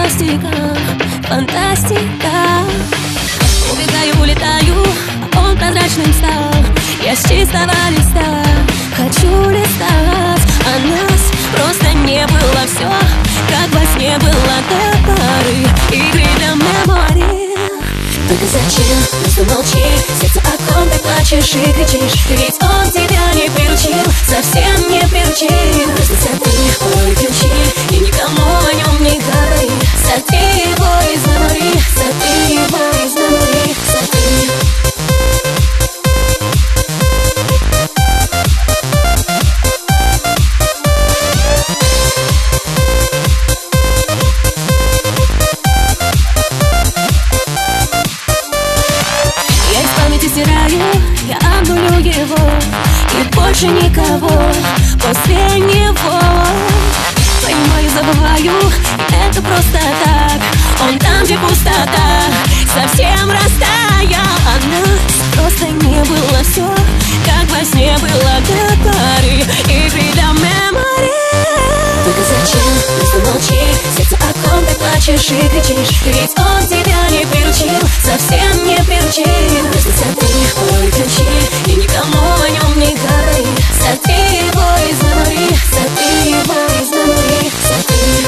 пластика, фантастика. Убегаю, улетаю, он прозрачным стал. Я с чистого листа хочу листать, а нас просто не было. Все, как во сне было до поры игры для мемори. Только зачем просто молчи? Сердце о ком ты плачешь и кричишь, ведь он тебя не приручил, совсем не приручил. Просто сотри порой ключи и никому о нем не говори. Сотри его из мемори, сотри его из мемори, сотри. Стираю, я обнулю его, и больше никого после него. Понимаю, забываю, это просто так. Он там, где пустота, совсем растаял. А нас просто не было. Все, как во сне было до поры игры для мемори. Только зачем просто молчи? Сердце о ком ты плачешь и кричишь, ведь он тебя не приручил, совсем не приручил. Просто сотри порой ключи и никому о нем не говори. Сотри его из мемори, сотри его из мемори, сотри.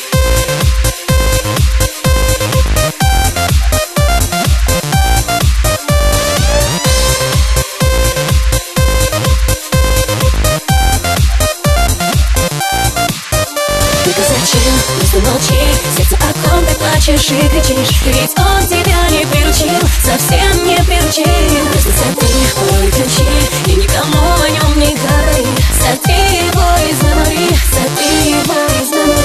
Только зачем просто молчи? Сердце о ком ты плачешь и кричишь, ведь он тебя не приручил, совсем не приручил. Просто сотри порой ключи и никому о нем не говори. Сотри его из мемори, сотри его из мемори.